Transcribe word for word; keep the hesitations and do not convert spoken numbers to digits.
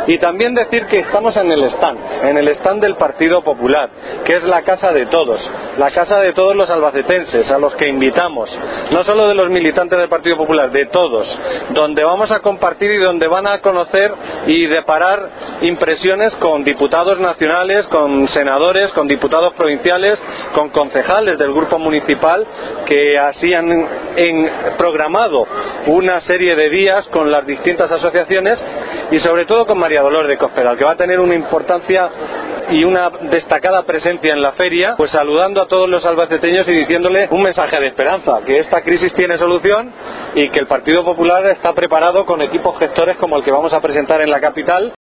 Y también decir que estamos en el stand, en el stand del Partido Popular, que es la casa de todos, la casa de todos los albacetenses, a los que invitamos, no solo de los militantes del Partido Popular, de todos, donde vamos a compartir y donde van a conocer y deparar impresiones con diputados nacionales, con senadores, con diputados provinciales, con concejales del grupo municipal, que así han en, programado una serie de días con las distintas asociaciones y sobre todo con María Dolores de Cospedal, que va a tener una importancia y una destacada presencia en la feria, pues saludando a todos los albaceteños y diciéndole un mensaje de esperanza, que esta crisis tiene solución y que el Partido Popular está preparado con equipos gestores como el que vamos a presentar en la capital.